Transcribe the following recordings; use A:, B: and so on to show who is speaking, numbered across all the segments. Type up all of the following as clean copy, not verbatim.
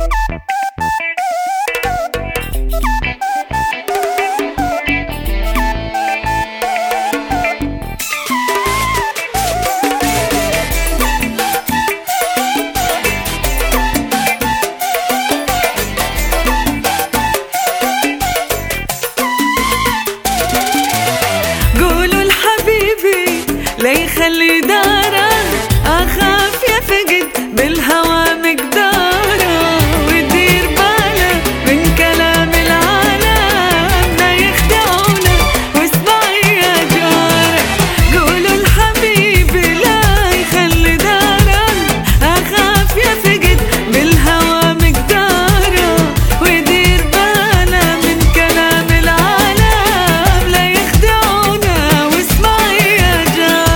A: لا يخلي داره أخاف يفقد بالهوى مقداره، ويدير باله من كلام العالم لا يخدعونه، واسمعي يا جاره قولوا الحبيبي لا يخلي داره أخاف يفقد بالهوى مقداره، ويدير باله من كلام العالم لا يخدعونه، واسمعي يا جاره.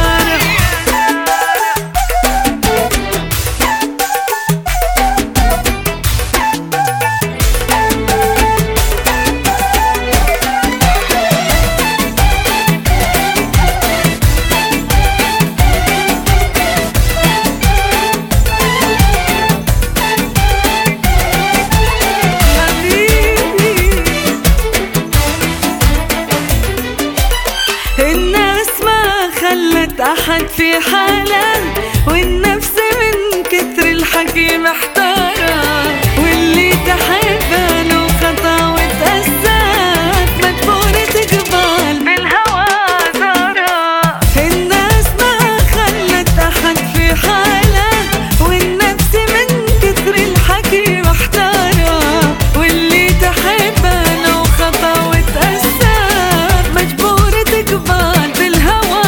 A: الناس ما خلت أحد في حاله، والنفس من كتر الحكي محتارة، واللي تحبها له خطا وتأسف مجبورة تقبل بالهوى زارة. الناس ما خلت أحد في حاله، والنفس من كتر الحكي محتارة، واللي تحبها له خطا وتأسف مجبورة تقبل بالهوى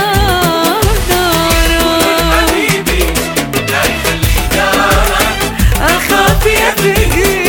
A: دارة.
B: حبيبي لا يخلي دارك
A: أخاف يفقد